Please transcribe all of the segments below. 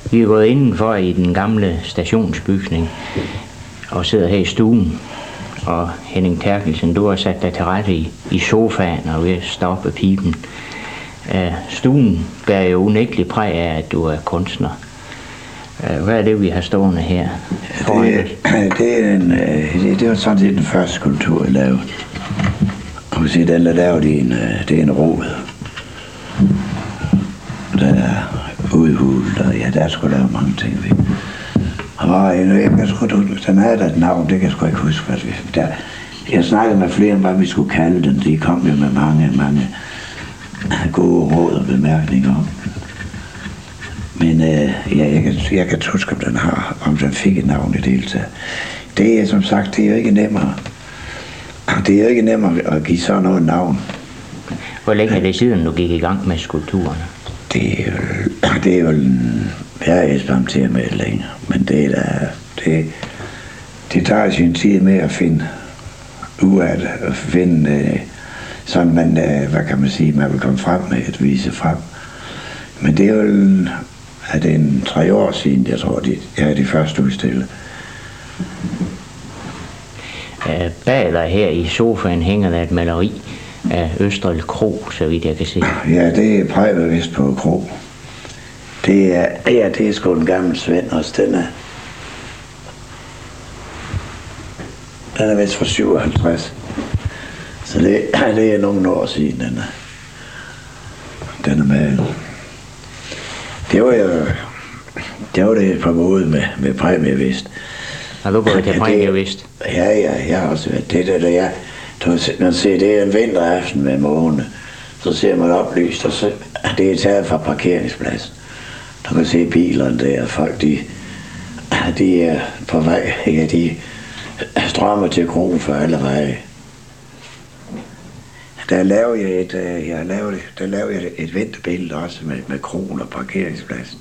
Vi er gået indenfor i den gamle stationsbygning og sidder her i stuen. Og Henning Terkelsen, du har sat dig til rette i sofaen og ved at stoppe pipen. Stuen bærer jo unægteligt præg af, at du er kunstner. Hvad er det, vi har stående her? Det var sådan set den første skulptur, jeg lavede. Og vi siger, den er lavet i det er en rod. Der er udhulet, og ja, der skulle lave mange ting. Og den havde da et navn, det kan jeg sgu ikke huske. Jeg snakkede med flere om, hvad vi skulle kalde den. De kom jo med mange gode råd og bemærkninger. Men jeg kan huske, om den fik et navn i det hele taget. Det er som sagt, det er jo ikke nemmere. Det er jo ikke nemmere at give sådan noget navn. Hvor længe er det siden, du gik i gang med skulpturerne? Det er jo jeg er eksperimenteret med det længere, men det tager sin tid med at finde ud af det, at finde sådan man, hvad kan man sige, man vil komme frem med at vise frem. Men det er jo, at det er 3 år siden, jeg tror, jeg er de første udstillet. Bag dig her i sofaen hænger der et maleri af Østrel Kro, så vidt jeg kan se. Ja, det er præget vist på Kro. Det er sgu en gammel Svend også. Den er vist fra 57. Så det er nogle år siden, den er med. Det var det et par måneder med præmie vist. Har du gået til præmie vist? Ja, jeg har også været det. Man ser, det er en vinteraften med måne. Så ser man oplyst, og så det er taget fra parkeringspladsen. Du kan se bilerne der, folk de er på vej, ja, de strømmer til kronen for alle veje. Der lavede jeg et vinterbillede også med kronen og parkeringspladsen.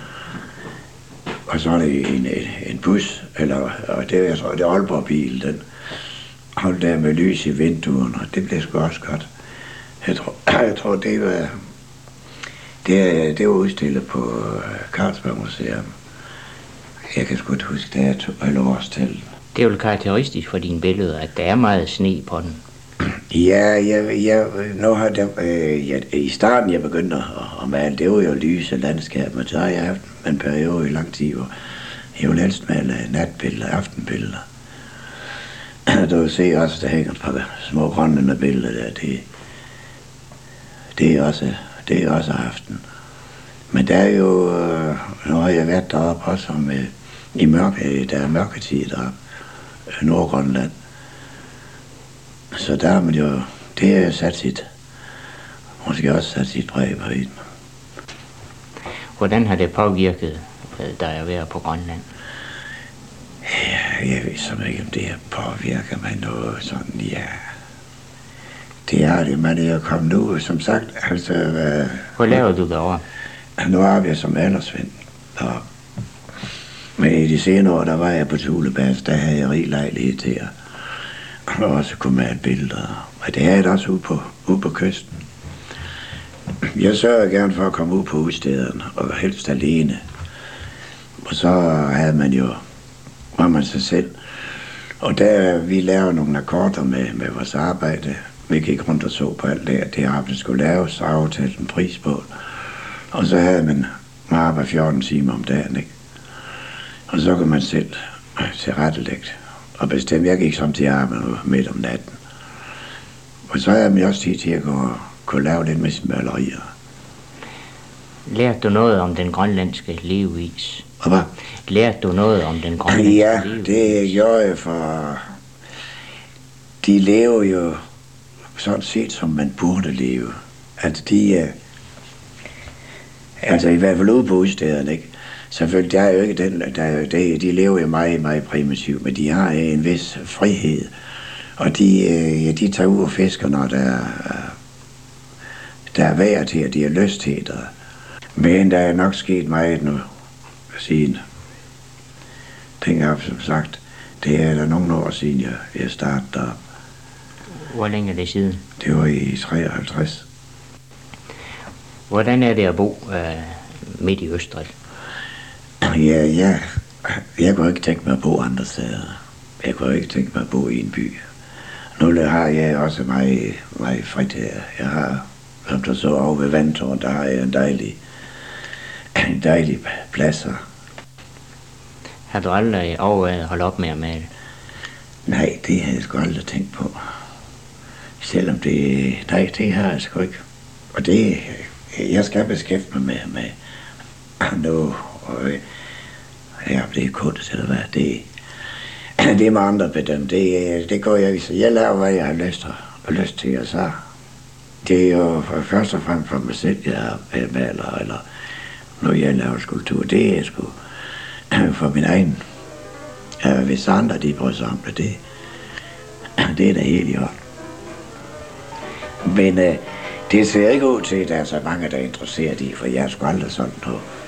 Og så er det en bus, og det er, jeg tror, det er Aalborg-bil, den holdt der med lys i vinduerne, og det blev sgu også godt. Jeg tror det var udstillet på Carlsberg Museum. Jeg kan sgu ikke huske dato eller årstal. Det er jo karakteristisk for dine billeder, at der er meget sne på den. Ja, nu har i starten jeg begyndte at male, det var jo lyse landskab, men så har jeg haft en periode i lang tid, hvor jeg vil helst male natbilleder, aftenbilleder. Du kan se også, der hænger et par små grønne billeder der, det er også aften. Men der er jo, nu har jeg været deroppe også i mørke, der er mørketid deroppe, Nordgrønland. Så der har man jo, det er måske også sat sit præg på den. Hvordan har det påvirket dig at være på Grønland? Ja, jeg ved simpelthen ikke, om det her påvirker mig noget sådan, ja. Det er det, man er jo kommet ud, som sagt, altså... Hvor laver du derovre? Nu har vi som aldersven. Men i de senere år, der var jeg på Tulebas, der havde jeg rig lejlighed til at også kunne male billeder. Og det havde jeg også ude på kysten. Jeg sørger gerne for at komme ud på udstederne, og helst alene. Og så var man sig selv. Og der vi lavede nogle akkorder med vores arbejde. Vi gik rundt og så på alt det arbejde skulle laves, og aftalte en pris på. Og så havde man arbejde 14 timer om dagen, ikke? Og så kunne man selv tilrettelægge og bestemme. Jeg gik som til arbejde midt om natten. Og så havde man også tid til at kunne lave lidt med sine malerier. Lærte du noget om den grønlandske levevis? Hvad? Lærte du noget om den grønlandske levevis? Ja, det gjorde jeg, for de lever jo sådan set, som man burde leve. Altså i hvert fald ude på udstederne, ikke? Selvfølgelig, der er jo ikke de lever jo meget, meget primitivt, men de har en vis frihed. Og de tager ud og fisker, når der er vejr til, og de har lyst til det. Men der er nok sket meget nu, siden. Dengang, som sagt, det er der nogle år siden, jeg startede der. Hvor længe er det siden? Det var i 53. Hvordan er det at bo midt i Østrig? Ja, jeg kunne ikke tænke mig at bo andre steder. Jeg kunne ikke tænke mig at bo i en by. Nu har jeg også meget frit her. Jeg har, som du så over ved Vandtårn, der har jeg en dejlig plads her. Har du aldrig overvejet at holde op med at male? Nej, det har jeg sgu aldrig tænkt på. Selvom det har jeg sgu ikke. Og det, jeg skal beskæftige mig med nu, og ja, det er kunst eller hvad, det er med andre bedømme. Det går jeg ikke. Jeg laver, hvad jeg har lyst til, og så det er jo først og fremmest for mig selv, jeg maler, eller når jeg laver skulptur, det er sgu for min egen. Hvis andre de bryder sig om det er da helt i orden. Men det ser ikke ud til, at der er så mange, der er interesseret i, for jeg er sgu aldrig sådan noget.